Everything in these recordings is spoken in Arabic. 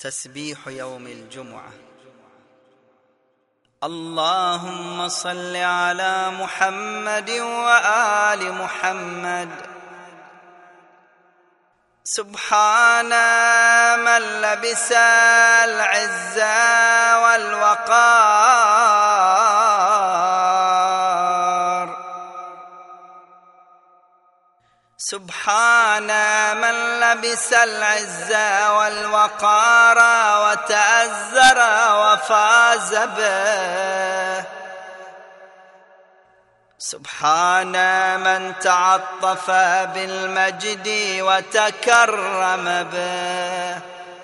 تسبيح يوم الجمعة. اللهم صل على محمد وآل محمد. سبحان من لبس العزة والوقار. سبحان من لبس العزة والوقار وتأزر وفاز به. سبحان من تعطف بالمجد وتكرم به.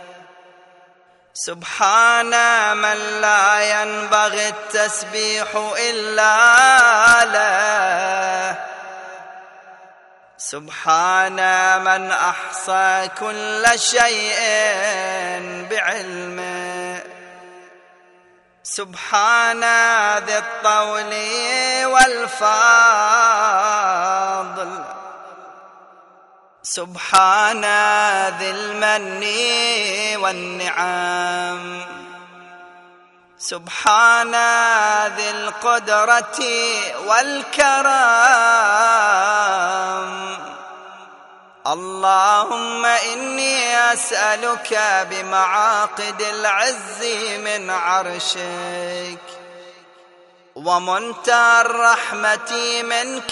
سبحان من لا ينبغي التسبيح إلا له. سبحان من أحصى كل شيء بعلمه. سبحان ذي الطول والفضل. سبحان ذي المن والنعم. سبحان ذي القدرة والكرم. اللهم إني أسألك بمعاقد العز من عرشك ومنتهى الرحمة من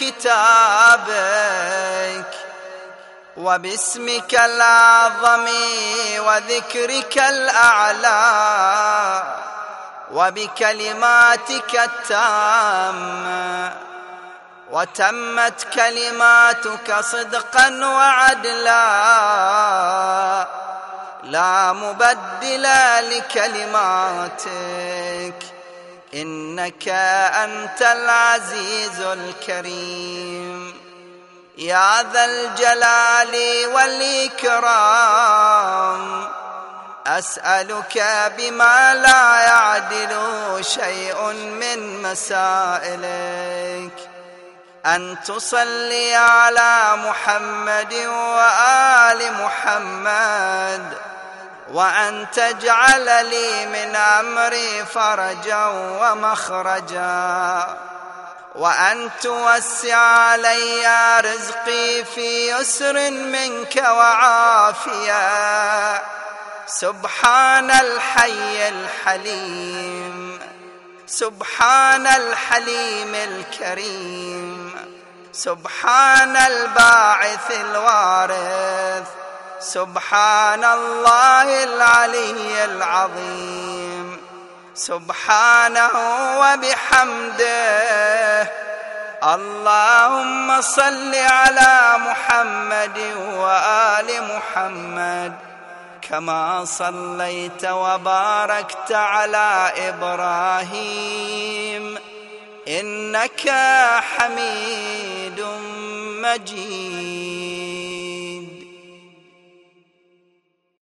كتابك وباسمك الأعظم وذكرك الأعلى وبكلماتك التامة وتمت كلماتك صدقا وعدلا لا مبدل لكلماتك إنك أنت العزيز الكريم يا ذا الجلال والإكرام. أسألك بما لا يعدل شيء من مسائلك أن تصلي على محمد وآل محمد وأن تجعل لي من أمري فرجا ومخرجا وأن توسع علي رزقي في يسر منك وعافية. سبحان الحي الحليم. سبحان الحليم الكريم. سبحان الباعث الوارث. سبحان الله العلي العظيم. سبحانه وبحمده. اللهم صل على محمد وآل محمد كما صليت وباركت على إبراهيم إنك حميد مجيد.